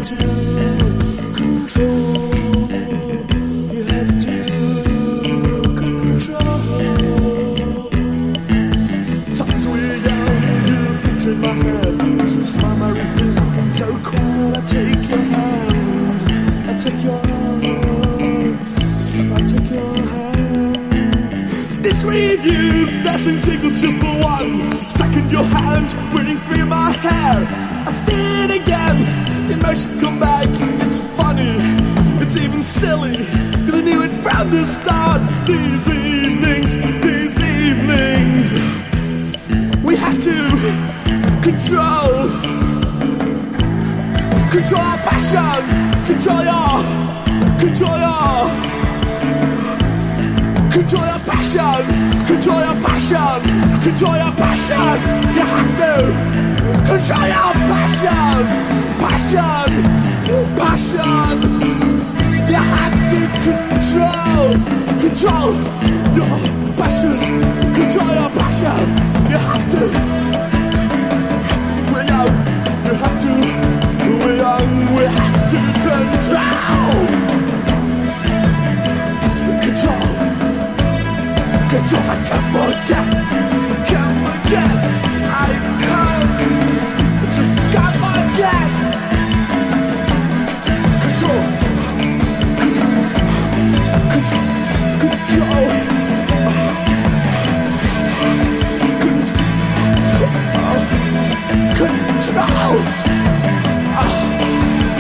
to control. You have to control. Times we're young, you picture my hand. Smile my resistance, so cold. I take your hand. I take your hand. I take your hand. This reviews, dancing singles just for 1 second. Your hand running through my hair. I see it again. Emotion come back. It's funny. It's even silly. Cause I knew it from the start. These evenings. We had to control our passion. Control your passion. Control your passion. Control your passion. You have to control your passion. Passion. You have to control your passion. Control your passion. You have to